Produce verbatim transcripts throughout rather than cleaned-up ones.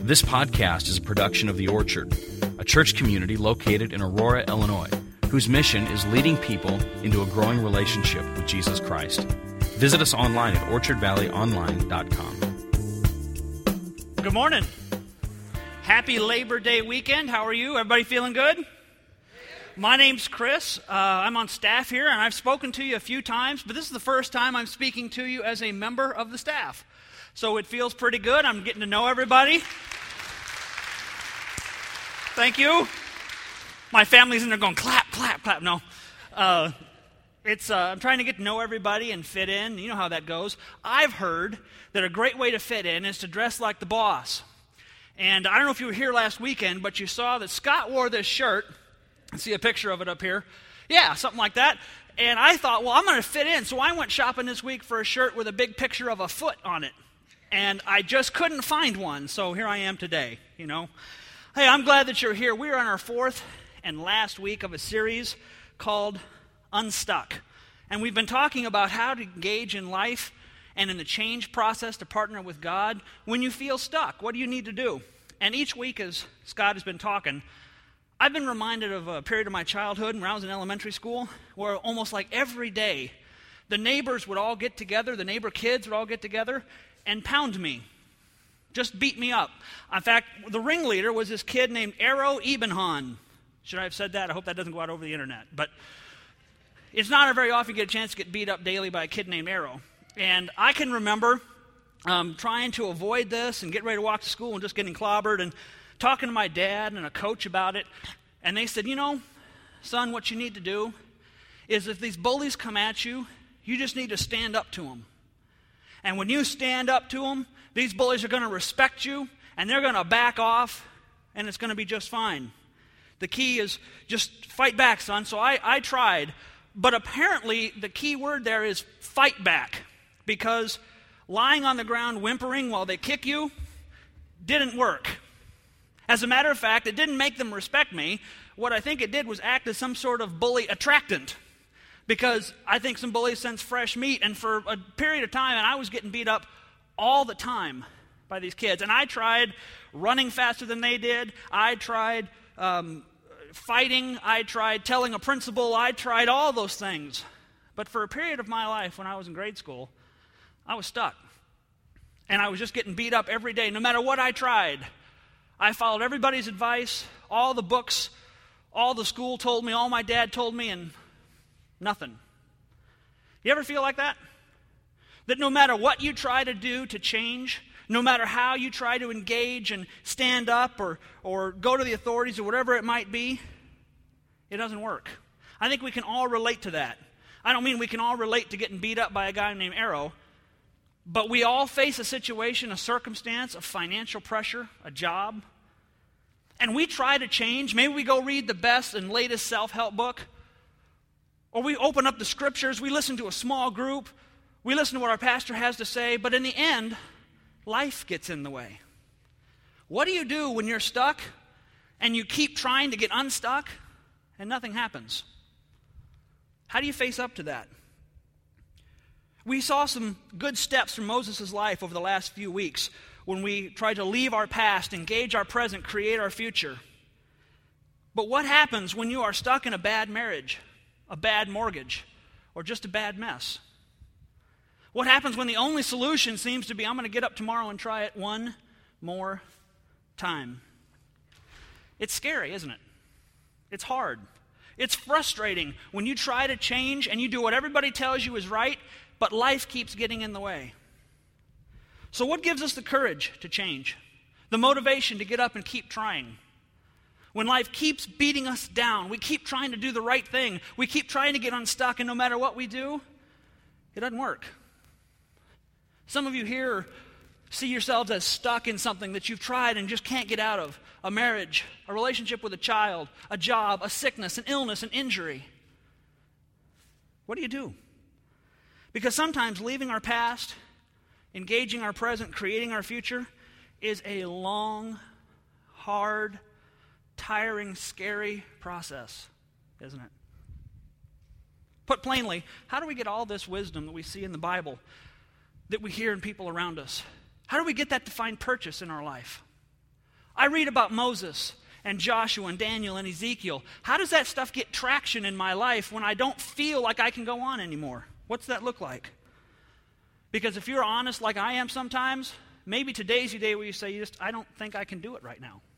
This podcast is a production of The Orchard, a church community located in Aurora, Illinois, whose mission is leading people into a growing relationship with Jesus Christ. Visit us online at orchard valley online dot com. Good morning. Happy Labor Day weekend. How are you? Everybody feeling good? My name's Chris. Uh, I'm on staff here, and I've spoken to you a few times, but this is the first time I'm speaking to you as a member of the staff. So it feels pretty good. I'm getting to know everybody. Thank you. My family's in there going, clap, clap, clap. No. Uh, it's. Uh, I'm trying to get to know everybody and fit in. You know how that goes. I've heard that a great way to fit in is to dress like the boss. And I don't know if you were here last weekend, but you saw that Scott wore this shirt. I see a picture of it up here. Yeah, something like that. And I thought, well, I'm going to fit in. So I went shopping this week for a shirt with a big picture of a foot on it. And I just couldn't find one. So here I am today, you know. Hey, I'm glad that you're here. We are on our fourth and last week of a series called Unstuck. And we've been talking about how to engage in life and in the change process to partner with God when you feel stuck. What do you need to do? And each week, as Scott has been talking, I've been reminded of a period of my childhood when I was in elementary school where almost like every day, the neighbors would all get together, the neighbor kids would all get together and pound me, just beat me up. In fact, the ringleader was this kid named Arrow Ebenhan. Should I have said that? I hope that doesn't go out over the internet. But it's not very often you get a chance to get beat up daily by a kid named Arrow. And I can remember um, trying to avoid this and get ready to walk to school and just getting clobbered and talking to my dad and a coach about it. And they said, you know, son, what you need to do is if these bullies come at you, you just need to stand up to them. And when you stand up to them, these bullies are going to respect you, and they're going to back off, and it's going to be just fine. The key is just fight back, son. So I, I tried, but apparently the key word there is fight back, because lying on the ground whimpering while they kick you didn't work. As a matter of fact, it didn't make them respect me. What I think it did was act as some sort of bully attractant. Because I think some bullies sense fresh meat, and for a period of time, and I was getting beat up all the time by these kids. And I tried running faster than they did. I tried um, fighting. I tried telling a principal. I tried all those things. But for a period of my life when I was in grade school, I was stuck. And I was just getting beat up every day. No matter what I tried, I followed everybody's advice, all the books, all the school told me, all my dad told me, and nothing. You ever feel like that? That no matter what you try to do to change, no matter how you try to engage and stand up or, or go to the authorities or whatever it might be, it doesn't work. I think we can all relate to that. I don't mean we can all relate to getting beat up by a guy named Arrow, but we all face a situation, a circumstance, a financial pressure, a job, and we try to change. Maybe we go read the best and latest self-help book, or we open up the scriptures, we listen to a small group, we listen to what our pastor has to say, but in the end, life gets in the way. What do you do when you're stuck and you keep trying to get unstuck and nothing happens? How do you face up to that? We saw some good steps from Moses' life over the last few weeks when we tried to leave our past, engage our present, create our future. But what happens when you are stuck in a bad marriage, a bad mortgage, or just a bad mess? What happens when the only solution seems to be, I'm going to get up tomorrow and try it one more time? It's scary, isn't it? It's hard. It's frustrating when you try to change and you do what everybody tells you is right, but life keeps getting in the way. So what gives us the courage to change? The motivation to get up and keep trying? When life keeps beating us down, we keep trying to do the right thing, we keep trying to get unstuck, and no matter what we do, it doesn't work. Some of you here see yourselves as stuck in something that you've tried and just can't get out of. A marriage, a relationship with a child, a job, a sickness, an illness, an injury. What do you do? Because sometimes leaving our past, engaging our present, creating our future is a long, hard, tiring, scary process, isn't it? Put plainly, how do we get all this wisdom that we see in the Bible, that we hear in people around us? How do we get that to find purchase in our life? I read about Moses and Joshua and Daniel and Ezekiel. How does that stuff get traction in my life when I don't feel like I can go on anymore? What's that look like? Because if you're honest like I am sometimes, maybe today's your day where you say, you just, I don't think I can do it right now.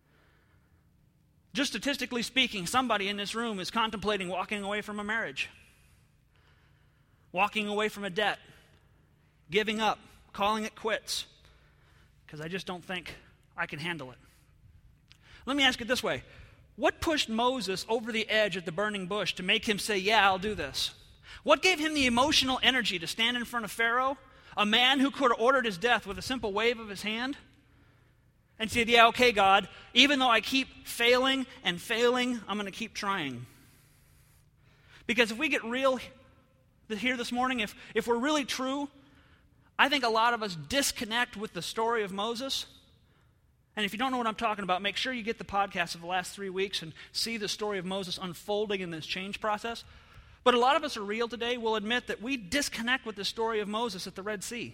Just statistically speaking, somebody in this room is contemplating walking away from a marriage, walking away from a debt, giving up, calling it quits, because I just don't think I can handle it. Let me ask it this way. What pushed Moses over the edge at the burning bush to make him say, yeah, I'll do this? What gave him the emotional energy to stand in front of Pharaoh, a man who could have ordered his death with a simple wave of his hand, and said, yeah, okay, God, even though I keep failing and failing, I'm going to keep trying? Because if we get real here this morning, if, if we're really true, I think a lot of us disconnect with the story of Moses. And if you don't know what I'm talking about, make sure you get the podcast of the last three weeks and see the story of Moses unfolding in this change process. But a lot of us are real today. We'll admit that we disconnect with the story of Moses at the Red Sea.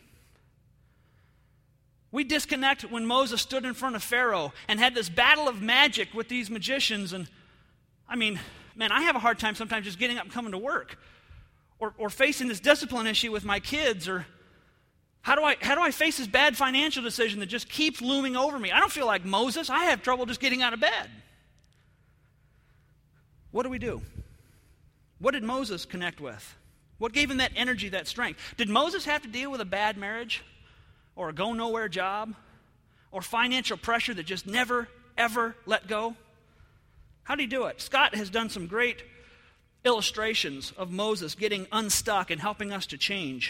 We disconnect when Moses stood in front of Pharaoh and had this battle of magic with these magicians. And I mean, man, I have a hard time sometimes just getting up and coming to work, or, or facing this discipline issue with my kids, or how do I how do I face this bad financial decision that just keeps looming over me? I don't feel like Moses. I have trouble just getting out of bed. What do we do? What did Moses connect with? What gave him that energy, that strength? Did Moses have to deal with a bad marriage, or a go-nowhere job, or financial pressure that just never, ever let go? How did he do it? Scott has done some great illustrations of Moses getting unstuck and helping us to change.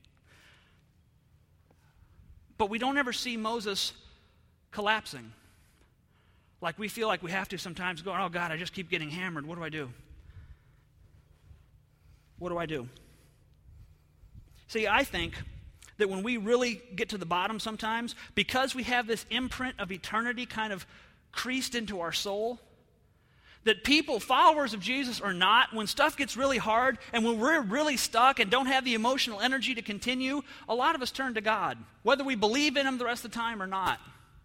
But we don't ever see Moses collapsing. Like we feel like we have to sometimes go, oh God, I just keep getting hammered. What do I do? What do I do? See, I think that when we really get to the bottom sometimes, because we have this imprint of eternity kind of creased into our soul, that people, followers of Jesus or not, when stuff gets really hard and when we're really stuck and don't have the emotional energy to continue, a lot of us turn to God, whether we believe in Him the rest of the time or not.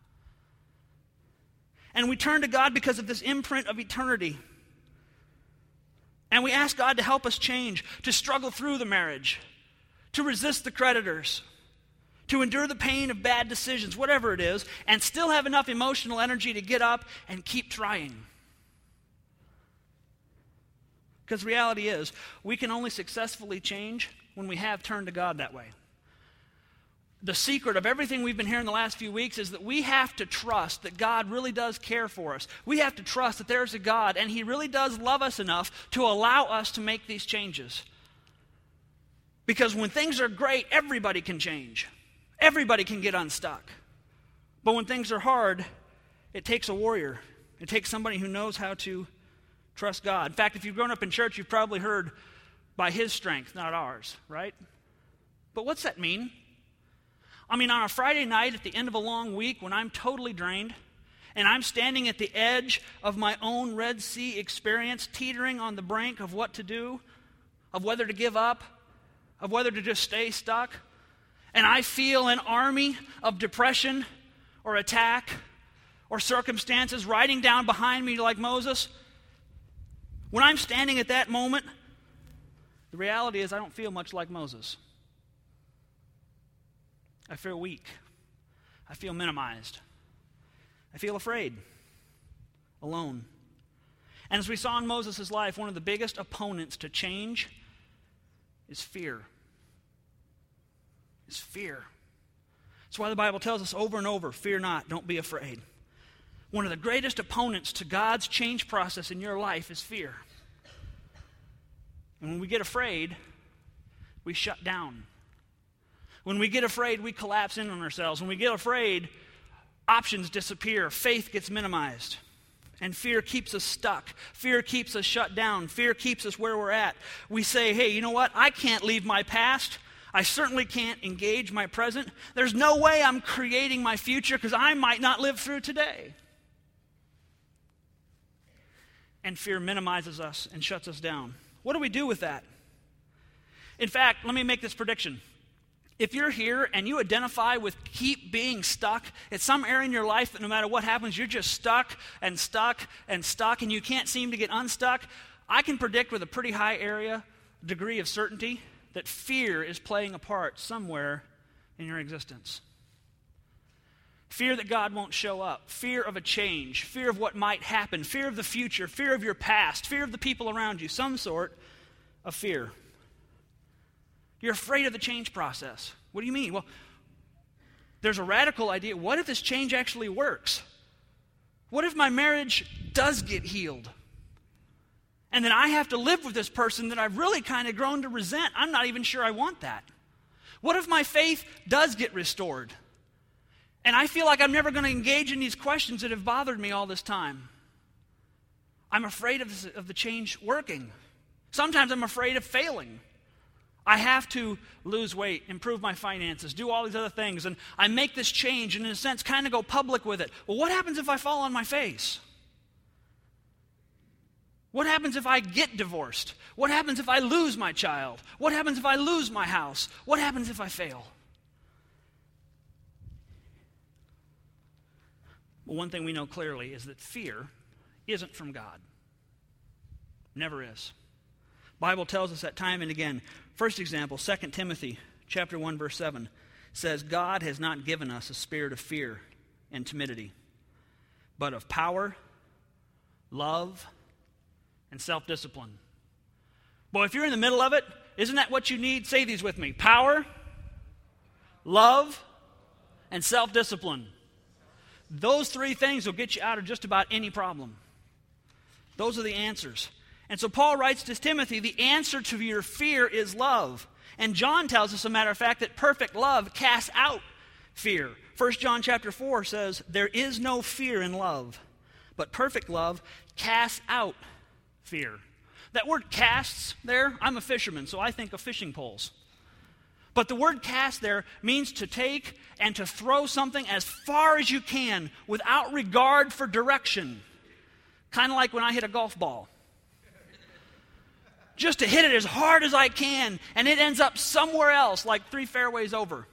And we turn to God because of this imprint of eternity. And we ask God to help us change, to struggle through the marriage, to resist the creditors, to endure the pain of bad decisions, whatever it is, and still have enough emotional energy to get up and keep trying. Because reality is, we can only successfully change when we have turned to God that way. The secret of everything we've been hearing the last few weeks is that we have to trust that God really does care for us. We have to trust that there's a God, and He really does love us enough to allow us to make these changes. Because when things are great, everybody can change. Everybody can get unstuck. But when things are hard, it takes a warrior. It takes somebody who knows how to trust God. In fact, if you've grown up in church, you've probably heard by His strength, not ours, right? But what's that mean? I mean, on a Friday night at the end of a long week when I'm totally drained and I'm standing at the edge of my own Red Sea experience, teetering on the brink of what to do, of whether to give up, of whether to just stay stuck, and I feel an army of depression or attack or circumstances riding down behind me like Moses, when I'm standing at that moment, the reality is I don't feel much like Moses. I feel weak. I feel minimized. I feel afraid, alone. And as we saw in Moses' life, one of the biggest opponents to change is fear. Is fear. That's why the Bible tells us over and over, fear not, don't be afraid. One of the greatest opponents to God's change process in your life is fear. And when we get afraid, we shut down. When we get afraid, we collapse in on ourselves. When we get afraid, options disappear. Faith gets minimized. And fear keeps us stuck. Fear keeps us shut down. Fear keeps us where we're at. We say, hey, you know what? I can't leave my past. I certainly can't engage my present. There's no way I'm creating my future because I might not live through today. And fear minimizes us and shuts us down. What do we do with that? In fact, let me make this prediction. If you're here and you identify with keep being stuck, it's some area in your life that no matter what happens, you're just stuck and stuck and stuck and you can't seem to get unstuck, I can predict with a pretty high area degree of certainty that fear is playing a part somewhere in your existence. Fear that God won't show up, fear of a change, fear of what might happen, fear of the future, fear of your past, fear of the people around you, some sort of fear. You're afraid of the change process. What do you mean? Well, there's a radical idea. What if this change actually works? What if my marriage does get healed? And then I have to live with this person that I've really kind of grown to resent. I'm not even sure I want that. What if my faith does get restored? And I feel like I'm never going to engage in these questions that have bothered me all this time. I'm afraid of, this, of the change working. Sometimes I'm afraid of failing. I have to lose weight, improve my finances, do all these other things, and I make this change and in a sense kind of go public with it. Well, what happens if I fall on my face? What happens if I get divorced? What happens if I lose my child? What happens if I lose my house? What happens if I fail? Well, one thing we know clearly is that fear isn't from God. Never is. Bible tells us that time and again. First example, Second Timothy chapter one, verse seven says, God has not given us a spirit of fear and timidity, but of power, love, and self-discipline. Boy, if you're in the middle of it, isn't that what you need? Say these with me. Power, love, and self-discipline. Those three things will get you out of just about any problem. Those are the answers. And so Paul writes to Timothy, the answer to your fear is love. And John tells us, as a matter of fact, that perfect love casts out fear. First John chapter four says, there is no fear in love, but perfect love casts out fear. That word casts there, I'm a fisherman, so I think of fishing poles. But the word cast there means to take and to throw something as far as you can without regard for direction. Kind of like when I hit a golf ball. Just to hit it as hard as I can, and it ends up somewhere else, like three fairways over.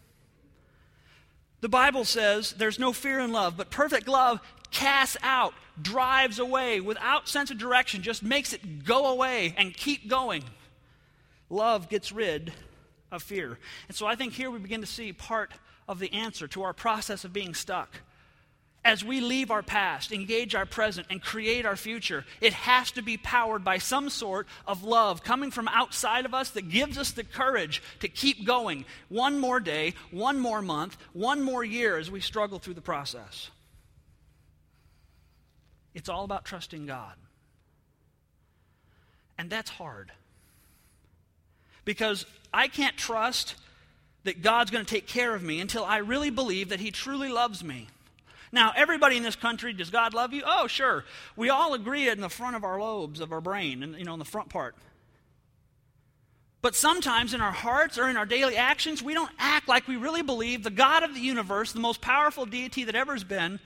The Bible says there's no fear in love, but perfect love casts out, drives away, without sense of direction, just makes it go away and keep going. Love gets rid of fear. And so I think here we begin to see part of the answer to our process of being stuck. As we leave our past, engage our present, and create our future, it has to be powered by some sort of love coming from outside of us that gives us the courage to keep going one more day, one more month, one more year as we struggle through the process. It's all about trusting God. And that's hard. Because I can't trust that God's going to take care of me until I really believe that He truly loves me. Now, everybody in this country, does God love you? Oh, sure. We all agree in the front of our lobes of our brain, and you know, in the front part. But sometimes in our hearts or in our daily actions, we don't act like we really believe the God of the universe, the most powerful deity that ever has been,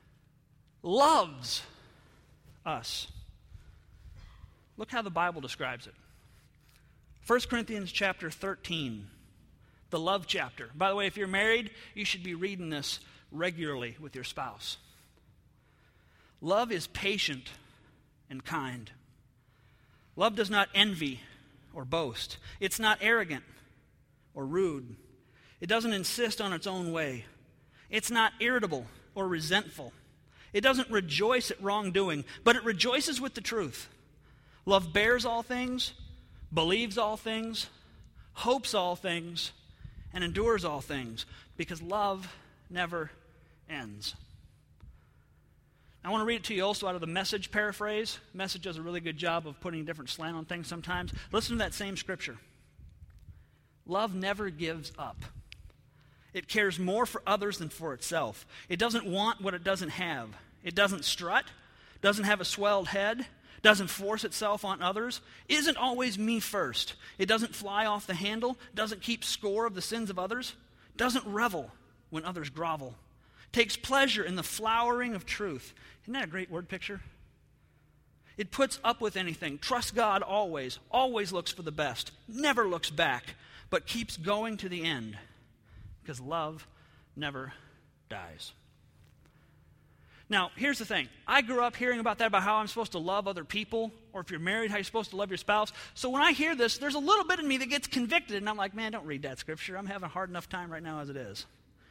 loves us. Look how the Bible describes it. First Corinthians chapter thirteen, the love chapter. By the way, if you're married, you should be reading this regularly with your spouse. Love is patient and kind. Love does not envy or boast. It's not arrogant or rude. It doesn't insist on its own way. It's not irritable or resentful. It doesn't rejoice at wrongdoing, but it rejoices with the truth. Love bears all things, believes all things, hopes all things, and endures all things, because love never ends. I want to read it to you also out of the Message paraphrase. Message does a really good job of putting a different slant on things sometimes. Listen to that same scripture. Love never gives up. It cares more for others than for itself. It doesn't want what it doesn't have. It doesn't strut, doesn't have a swelled head, doesn't force itself on others, isn't always me first. It doesn't fly off the handle, doesn't keep score of the sins of others, doesn't revel when others grovel, takes pleasure in the flowering of truth. Isn't that a great word picture? It puts up with anything, trusts God always, always looks for the best, never looks back, but keeps going to the end because love never dies. Now, here's the thing. I grew up hearing about that, about how I'm supposed to love other people, or if you're married, how you're supposed to love your spouse. So when I hear this, there's a little bit in me that gets convicted, and I'm like, man, don't read that scripture. I'm having a hard enough time right now as it is.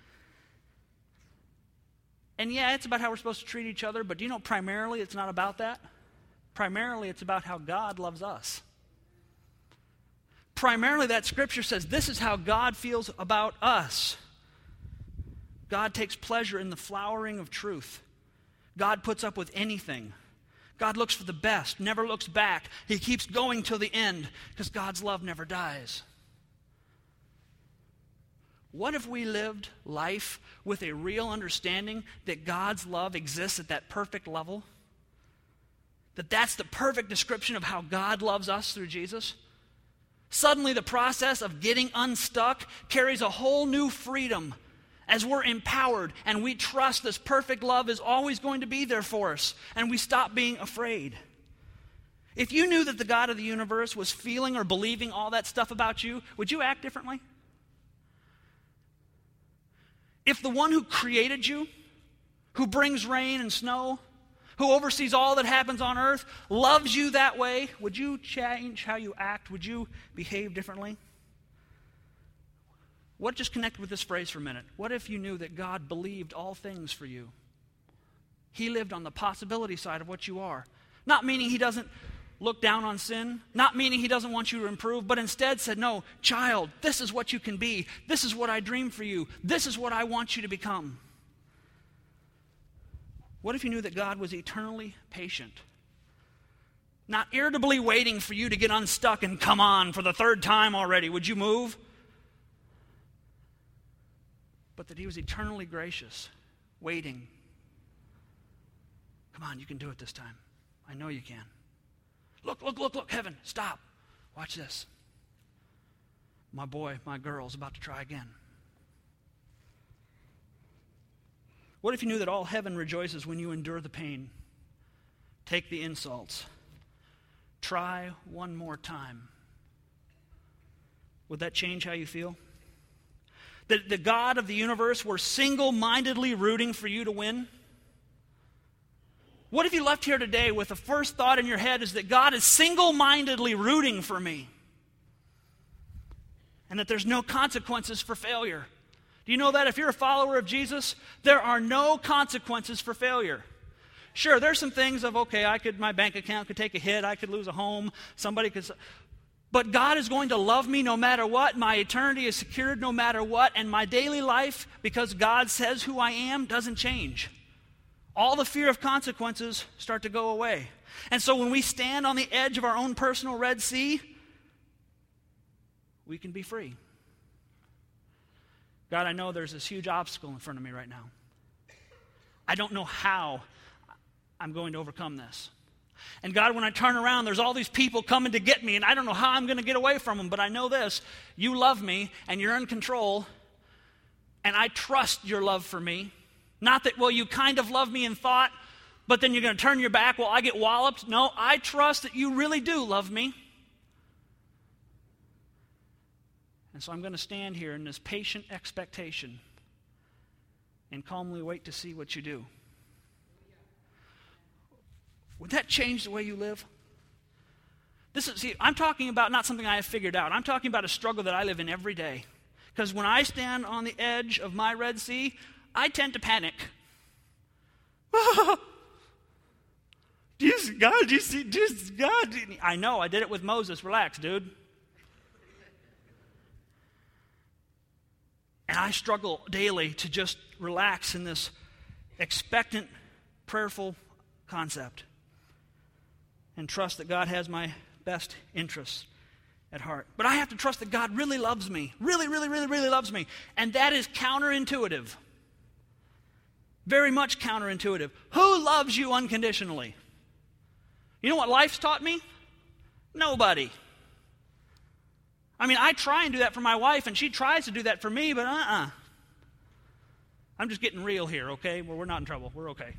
And yeah, it's about how we're supposed to treat each other, but do you know primarily it's not about that? Primarily it's about how God loves us. Primarily that scripture says this is how God feels about us. God takes pleasure in the flowering of truth. God puts up with anything. God looks for the best, never looks back. He keeps going till the end because God's love never dies. What if we lived life with a real understanding that God's love exists at that perfect level? That that's the perfect description of how God loves us through Jesus? Suddenly the process of getting unstuck carries a whole new freedom as we're empowered and we trust this perfect love is always going to be there for us, and we stop being afraid. If you knew that the God of the universe was feeling or believing all that stuff about you, would you act differently? If the one who created you, who brings rain and snow, who oversees all that happens on earth, loves you that way, would you change how you act? Would you behave differently? What, just connect with this phrase for a minute. What if you knew that God believed all things for you? He lived on the possibility side of what you are. Not meaning he doesn't look down on sin, not meaning he doesn't want you to improve, but instead said, no, child, this is what you can be. This is what I dream for you. This is what I want you to become. What if you knew that God was eternally patient? Not irritably waiting for you to get unstuck and come on for the third time already. Would you move? But that he was eternally gracious, waiting. Come on, you can do it this time. I know you can. Look, look, look, look, heaven, stop. Watch this. My boy, my girl's about to try again. What if you knew that all heaven rejoices when you endure the pain? Take the insults. Try one more time. Would that change how you feel? That the God of the universe were single-mindedly rooting for you to win? What if you left here today with the first thought in your head is that God is single-mindedly rooting for me? And that there's no consequences for failure. Do you know that if you're a follower of Jesus, there are no consequences for failure? Sure, there's some things of, okay, I could, my bank account could take a hit, I could lose a home, somebody could... But God is going to love me no matter what. My eternity is secured no matter what. And my daily life, because God says who I am, doesn't change. All the fear of consequences start to go away. And so when we stand on the edge of our own personal Red Sea, we can be free. God, I know there's this huge obstacle in front of me right now. I don't know how I'm going to overcome this. And God, when I turn around, there's all these people coming to get me, and I don't know how I'm going to get away from them, but I know this. You love me, and you're in control, and I trust your love for me. Not that, well, you kind of love me in thought, but then you're going to turn your back while I get walloped. No, I trust that you really do love me. And so I'm going to stand here in this patient expectation and calmly wait to see what you do. Would that change the way you live? This is, see, I'm talking about not something I have figured out. I'm talking about a struggle that I live in every day. Because when I stand on the edge of my Red Sea, I tend to panic. Jesus, God, do you see, Jesus, God. I know, I did it with Moses. Relax, dude. And I struggle daily to just relax in this expectant, prayerful concept. And trust that God has my best interests at heart. But I have to trust that God really loves me. Really, really, really, really loves me. And that is counterintuitive. Very much counterintuitive. Who loves you unconditionally? You know what life's taught me? Nobody. I mean, I try and do that for my wife, and she tries to do that for me, but uh-uh. I'm just getting real here, okay? Well, we're not in trouble. We're okay.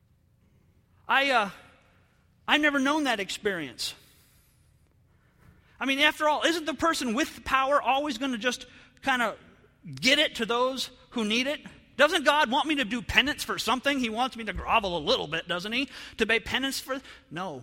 I, uh, I've never known that experience. I mean, after all, isn't the person with the power always going to just kind of get it to those who need it? Doesn't God want me to do penance for something? He wants me to grovel a little bit, doesn't he? To pay penance for... No.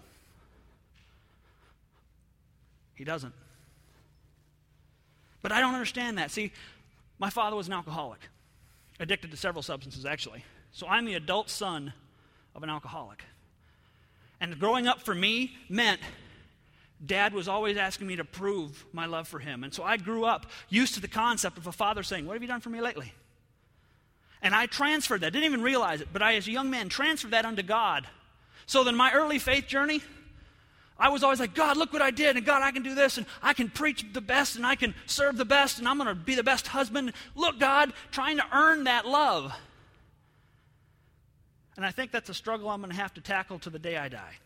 He doesn't. But I don't understand that. See, my father was an alcoholic, addicted to several substances, actually. So I'm the adult son of an alcoholic. And growing up for me meant Dad was always asking me to prove my love for him. And so I grew up used to the concept of a father saying, what have you done for me lately? And I transferred that. Didn't even realize it, but I, as a young man, transferred that unto God. So then my early faith journey, I was always like, God, look what I did, and God, I can do this, and I can preach the best, and I can serve the best, and I'm going to be the best husband. Look, God, trying to earn that love. And I think that's a struggle I'm going to have to tackle to the day I die.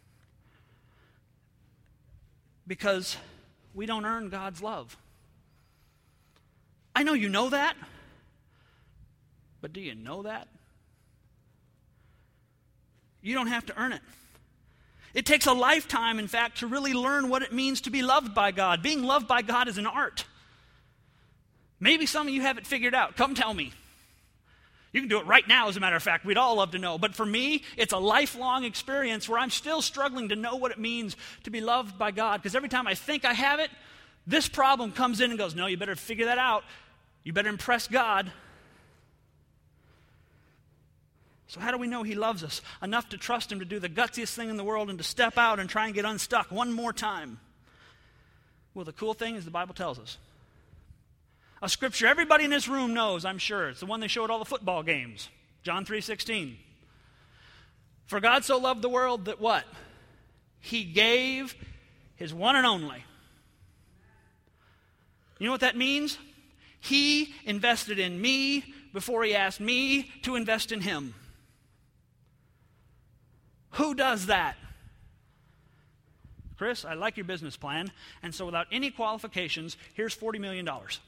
Because we don't earn God's love. I know you know that, but do you know that? You don't have to earn it. It takes a lifetime, in fact, to really learn what it means to be loved by God. Being loved by God is an art. Maybe some of you have it figured out. Come tell me. You can do it right now, as a matter of fact. We'd all love to know. But for me, it's a lifelong experience where I'm still struggling to know what it means to be loved by God. Because every time I think I have it, this problem comes in and goes, no, you better figure that out. You better impress God. So how do we know he loves us enough to trust him to do the gutsiest thing in the world and to step out and try and get unstuck one more time? Well, the cool thing is the Bible tells us. A scripture everybody in this room knows, I'm sure. It's the one they show at all the football games. John three sixteen. For God so loved the world that what? He gave his one and only. You know what that means? He invested in me before he asked me to invest in him. Who does that? Chris, I like your business plan, and so without any qualifications, here's forty million dollars.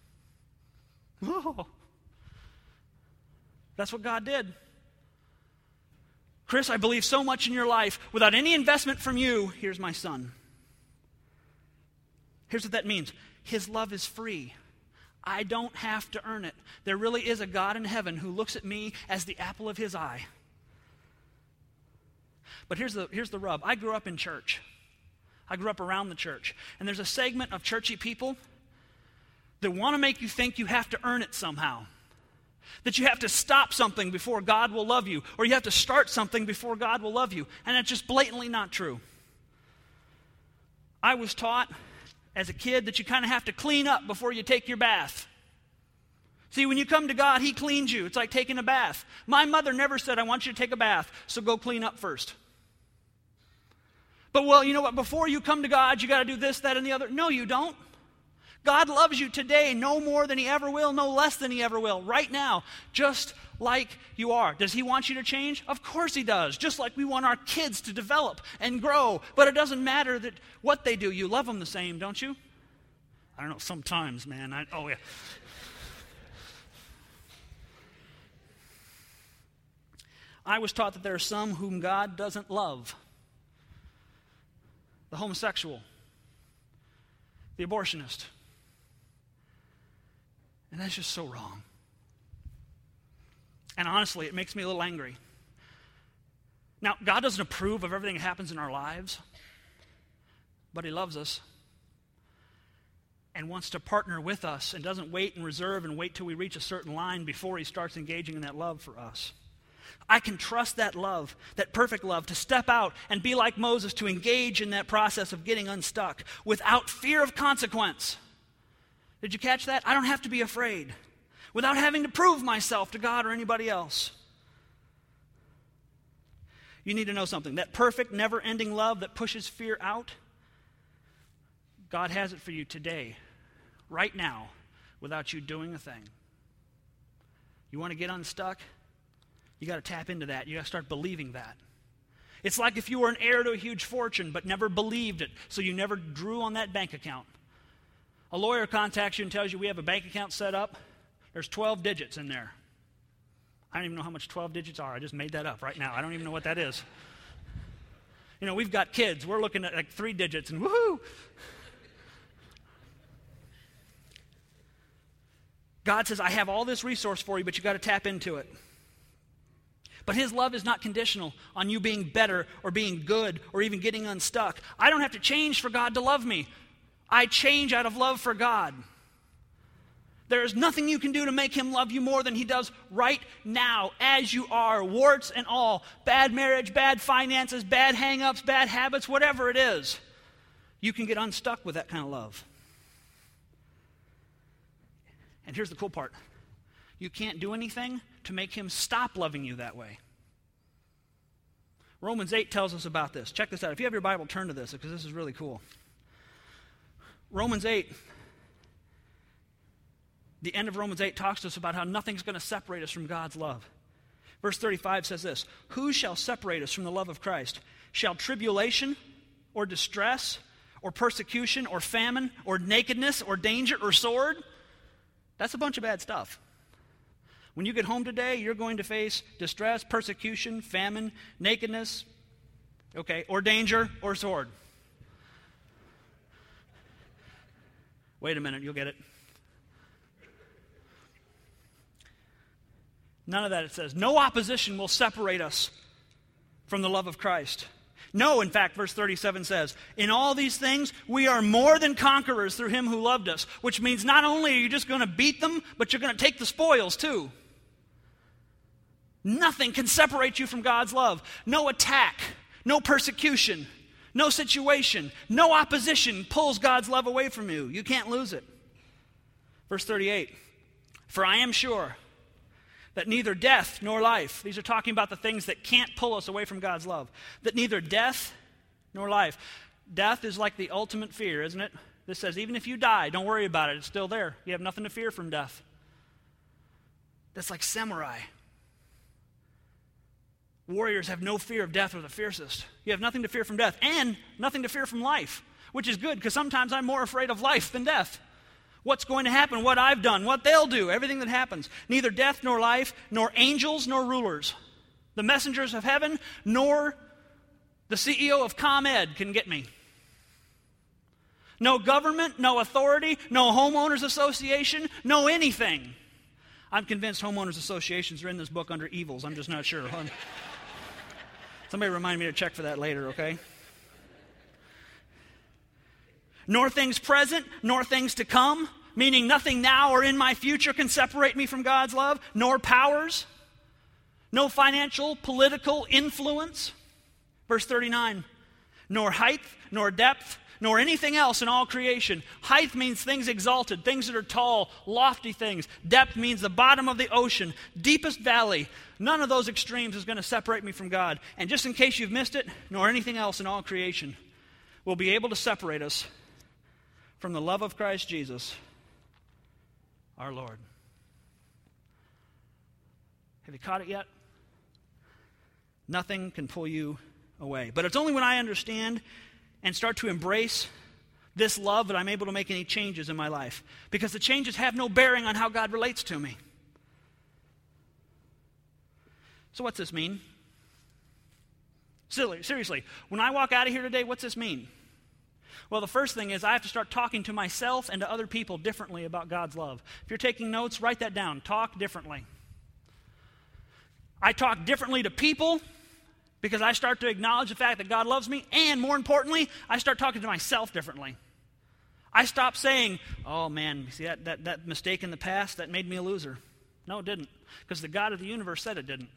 Oh, that's what God did. Chris, I believe so much in your life. Without any investment from you, here's my son. Here's what that means. His love is free. I don't have to earn it. There really is a God in heaven who looks at me as the apple of his eye. But here's the, here's the rub. I grew up in church. I grew up around the church. And there's a segment of churchy people that want to make you think you have to earn it somehow. That you have to stop something before God will love you. Or you have to start something before God will love you. And it's just blatantly not true. I was taught as a kid that you kind of have to clean up before you take your bath. See, when you come to God, he cleans you. It's like taking a bath. My mother never said, I want you to take a bath, so go clean up first. But, well, you know what? Before you come to God, you got to do this, that, and the other. No, you don't. God loves you today no more than he ever will, no less than he ever will, right now, just like you are. Does he want you to change? Of course he does, just like we want our kids to develop and grow. But it doesn't matter that what they do. You love them the same, don't you? I don't know, sometimes, man. I, oh, yeah. I was taught that there are some whom God doesn't love. The homosexual, the abortionist. And that's just so wrong. And honestly, it makes me a little angry. Now, God doesn't approve of everything that happens in our lives, but he loves us and wants to partner with us and doesn't wait and reserve and wait till we reach a certain line before he starts engaging in that love for us. I can trust that love, that perfect love, to step out and be like Moses, to engage in that process of getting unstuck without fear of consequence. Did you catch that? I don't have to be afraid without having to prove myself to God or anybody else. You need to know something. That perfect, never-ending love that pushes fear out, God has it for you today, right now, without you doing a thing. You want to get unstuck? You got to tap into that. You got to start believing that. It's like if you were an heir to a huge fortune but never believed it, so you never drew on that bank account. A lawyer contacts you and tells you we have a bank account set up. There's twelve digits in there. I don't even know how much twelve digits are. I just made that up right now. I don't even know what that is. You know, we've got kids. We're looking at like three digits and woohoo. God says, I have all this resource for you, but you got to tap into it. But his love is not conditional on you being better or being good or even getting unstuck. I don't have to change for God to love me. I change out of love for God. There is nothing you can do to make him love you more than he does right now, as you are, warts and all, bad marriage, bad finances, bad hang-ups, bad habits, whatever it is. You can get unstuck with that kind of love. And here's the cool part. You can't do anything to make him stop loving you that way. Romans eight tells us about this. Check this out. If you have your Bible, turn to this, because this is really cool. Romans eight, the end of Romans eight talks to us about how nothing's going to separate us from God's love. Verse thirty-five says this, who shall separate us from the love of Christ? Shall tribulation or distress or persecution or famine or nakedness or danger or sword? That's a bunch of bad stuff. When you get home today, you're going to face distress, persecution, famine, nakedness, okay, or danger or sword. Wait a minute, you'll get it. None of that it says. No opposition will separate us from the love of Christ. No, in fact, verse thirty-seven says, in all these things we are more than conquerors through him who loved us, which means not only are you just going to beat them, but you're going to take the spoils too. Nothing can separate you from God's love. No attack, no persecution, no situation, no opposition pulls God's love away from you. You can't lose it. Verse thirty-eight, for I am sure that neither death nor life, these are talking about the things that can't pull us away from God's love, that neither death nor life. Death is like the ultimate fear, isn't it? This says, even if you die, don't worry about it. It's still there. You have nothing to fear from death. That's like samurai. Warriors have no fear of death or the fiercest. You have nothing to fear from death and nothing to fear from life, which is good because sometimes I'm more afraid of life than death. What's going to happen, what I've done, what they'll do, everything that happens. Neither death nor life, nor angels nor rulers, the messengers of heaven, nor the C E O of ComEd can get me. No government, no authority, no homeowners association, no anything. I'm convinced homeowners associations are in this book under evils. I'm just not sure. Somebody remind me to check for that later, okay? Nor things present, nor things to come, meaning nothing now or in my future can separate me from God's love, nor powers, no financial, political influence. Verse thirty-nine, nor height, nor depth, nor anything else in all creation. Height means things exalted, things that are tall, lofty things. Depth means the bottom of the ocean, deepest valley. None of those extremes is going to separate me from God. And just in case you've missed it, nor anything else in all creation will be able to separate us from the love of Christ Jesus, our Lord. Have you caught it yet? Nothing can pull you away. But it's only when I understand and start to embrace this love that I'm able to make any changes in my life. Because the changes have no bearing on how God relates to me. So what's this mean? Seriously, when I walk out of here today, what's this mean? Well, the first thing is I have to start talking to myself and to other people differently about God's love. If you're taking notes, write that down. Talk differently. I talk differently to people because I start to acknowledge the fact that God loves me, and more importantly, I start talking to myself differently. I stop saying, oh man, see that, that, that mistake in the past, that made me a loser. No, it didn't, because the God of the universe said it didn't.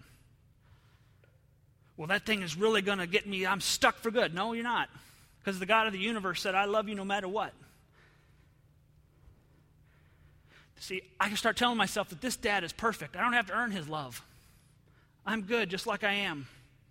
Well, that thing is really going to get me, I'm stuck for good. No, you're not. Because the God of the universe said, I love you no matter what. See, I can start telling myself that this dad is perfect. I don't have to earn his love. I'm good just like I am.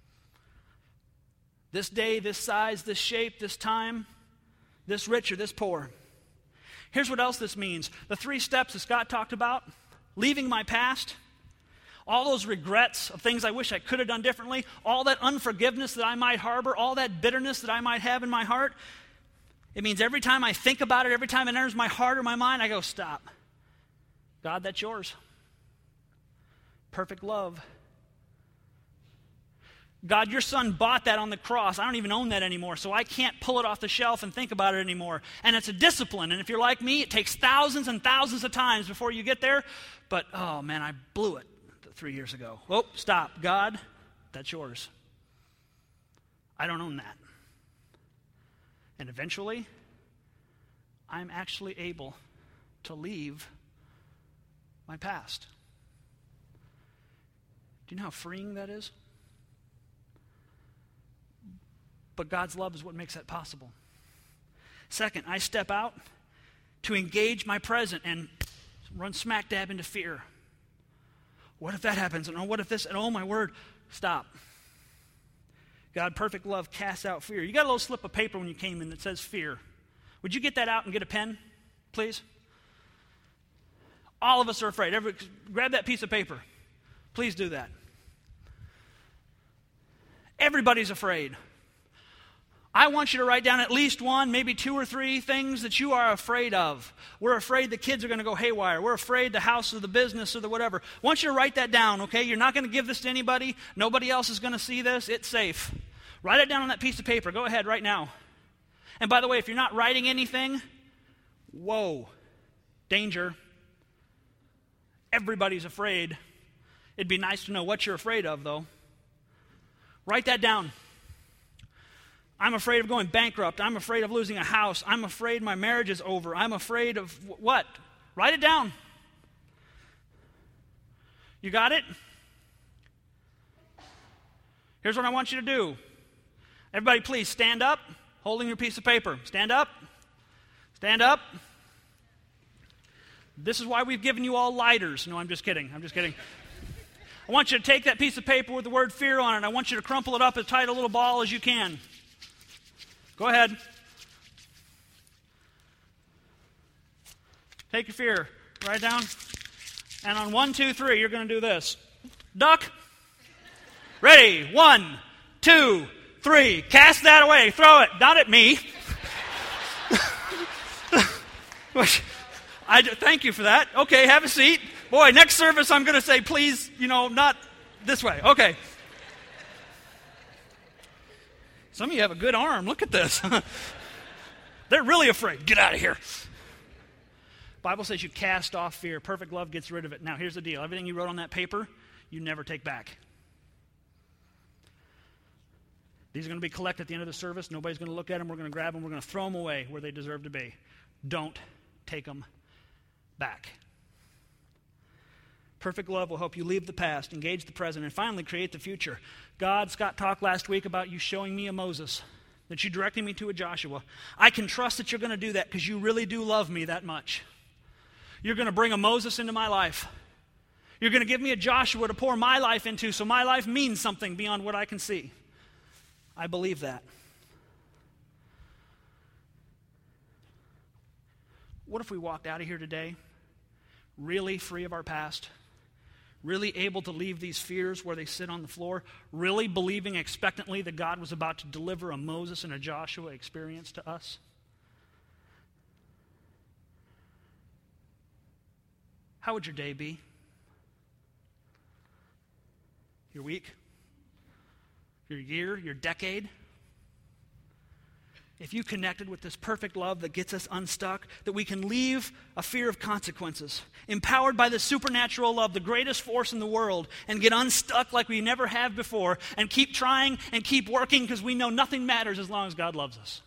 This day, this size, this shape, this time, this rich or this poor. Here's what else this means. The three steps that Scott talked about, leaving my past, all those regrets of things I wish I could have done differently, all that unforgiveness that I might harbor, all that bitterness that I might have in my heart, it means every time I think about it, every time it enters my heart or my mind, I go, stop. God, that's yours. Perfect love. God, your son bought that on the cross. I don't even own that anymore, so I can't pull it off the shelf and think about it anymore. And it's a discipline. And if you're like me, it takes thousands and thousands of times before you get there. But, oh, man, I blew it three years ago. Oh, stop. God, that's yours. I don't own that. And eventually, I'm actually able to leave my past. Do you know how freeing that is? But God's love is what makes that possible. Second, I step out to engage my present and run smack dab into fear. What if that happens? And oh, what if this? And oh, my word, stop. God, perfect love casts out fear. You got a little slip of paper when you came in that says fear. Would you get that out and get a pen, please? All of us are afraid. Every, grab that piece of paper. Please do that. Everybody's afraid. I want you to write down at least one, maybe two or three things that you are afraid of. We're afraid the kids are going to go haywire. We're afraid the house or the business or the whatever. I want you to write that down, okay? You're not going to give this to anybody. Nobody else is going to see this. It's safe. Write it down on that piece of paper. Go ahead right now. And by the way, if you're not writing anything, whoa, danger. Everybody's afraid. It'd be nice to know what you're afraid of, though. Write that down. I'm afraid of going bankrupt. I'm afraid of losing a house. I'm afraid my marriage is over. I'm afraid of what? Write it down. You got it? Here's what I want you to do. Everybody, please stand up, holding your piece of paper. Stand up. Stand up. This is why we've given you all lighters. No, I'm just kidding. I'm just kidding. I want you to take that piece of paper with the word fear on it. I want you to crumple it up as tight a little ball as you can. Go ahead. Take your fear. Write it down. And on one, two, three, you're going to do this. Duck. Ready. One, two, three. Cast that away. Throw it. Not at me. I do, thank you for that. Okay, have a seat. Boy, next service I'm going to say, please, you know, not this way. Okay. Some of you have a good arm. Look at this. They're really afraid. Get out of here. Bible says you cast off fear. Perfect love gets rid of it. Now, here's the deal. Everything you wrote on that paper, you never take back. These are going to be collected at the end of the service. Nobody's going to look at them. We're going to grab them. We're going to throw them away where they deserve to be. Don't take them back. Perfect love will help you leave the past, engage the present, and finally create the future. God, Scott talked last week about you showing me a Moses, that you directing me to a Joshua. I can trust that you're going to do that because you really do love me that much. You're going to bring a Moses into my life. You're going to give me a Joshua to pour my life into so my life means something beyond what I can see. I believe that. What if we walked out of here today really free of our past? Really able to leave these fears where they sit on the floor, really believing expectantly that God was about to deliver a Moses and a Joshua experience to us? How would your day be? Your week? Your year? Your decade? If you connected with this perfect love that gets us unstuck, that we can leave a fear of consequences, empowered by the supernatural love, the greatest force in the world, and get unstuck like we never have before, and keep trying and keep working because we know nothing matters as long as God loves us.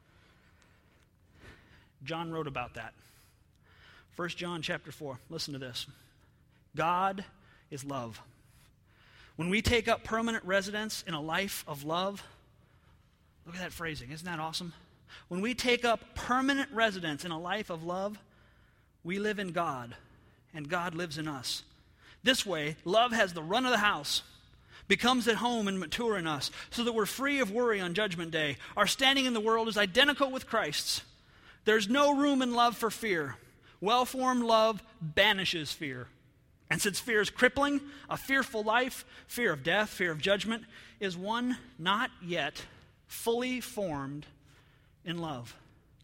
John wrote about that. First John chapter four. Listen to this. God is love. When we take up permanent residence in a life of love, look at that phrasing. Isn't that awesome? When we take up permanent residence in a life of love, we live in God, and God lives in us. This way, love has the run of the house, becomes at home and mature in us, so that we're free of worry on Judgment Day. Our standing in the world is identical with Christ's. There's no room in love for fear. Well-formed love banishes fear. And since fear is crippling, a fearful life, fear of death, fear of judgment, is one not yet fully formed in love.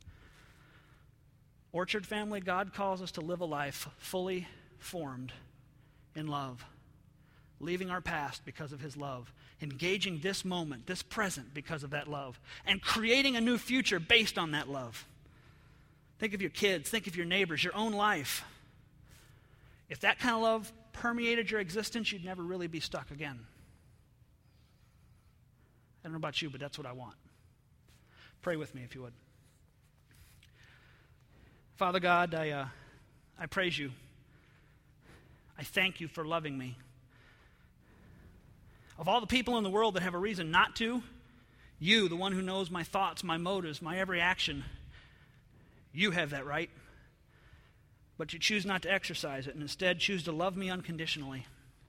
Orchard family, God calls us to live a life fully formed in love. leaving our past because of his love, engaging this moment, this present because of that love, and creating a new future based on that love. Think of your kids, think of your neighbors, your own life. If that kind of love permeated your existence, you'd never really be stuck again. I don't know about you, but that's what I want. Pray with me if you would. Father God, I, uh, I praise you. I thank you for loving me. Of all the people in the world that have a reason not to, you, the one who knows my thoughts, my motives, my every action, you have that right. But you choose not to exercise it and instead choose to love me unconditionally.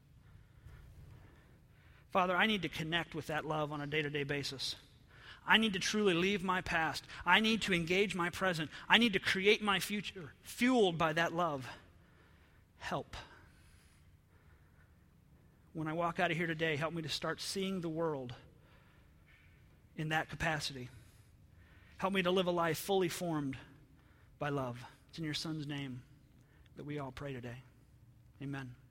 Father, I need to connect with that love on a day-to-day basis. I need to truly leave my past. I need to engage my present. I need to create my future, fueled by that love. Help. When I walk out of here today, help me to start seeing the world in that capacity. Help me to live a life fully formed by love. It's in your Son's name that we all pray today. Amen.